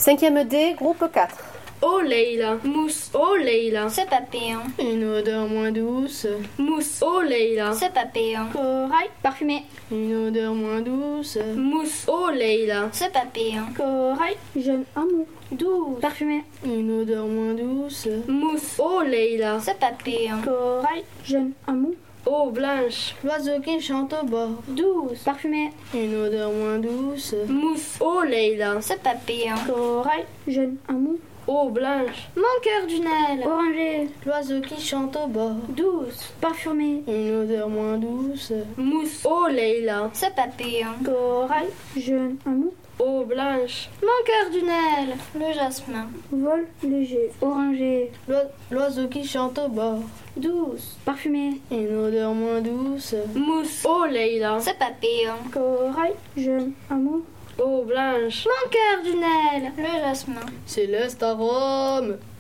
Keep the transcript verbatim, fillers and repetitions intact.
Cinquième D, groupe quatre. Oh Leila, mousse, oh Leila. Ce papillon. Une odeur moins douce. Mousse, oh Leila. Ce papillon. Corail, Parfumé. une odeur moins douce. Mousse, oh Leila. Ce papillon. Corail, Jeune amour. douce. Parfumé. Une odeur moins douce. Mousse, oh Leila. Ce papillon. Corail, Jeune amour. oh Blanche. L'oiseau qui chante au bord. Douce. Parfumé. Une odeur moins douce. Mousse, oh Leila. Ce papillon. Corail, Jeune amour. oh Blanche. Mon cœur d'une aile. Orangé. L'oiseau qui chante au bord. Douce. Parfumé. Une odeur moins douce. Mousse, oh Leila. Ce papillon. Corail, Jeune amour. oh Blanche. Mon cœur d'une aile. Le jasmin. Vol léger. Orangé. L'oi- L'oiseau qui chante au bord. Douce. Parfumé. Une odeur moins douce. Mousse, oh Leila. Ce papillon. Corail, Jeune amour. oh Blanche. Mon cœur d'une aile. Le jasmin. Céleste arôme.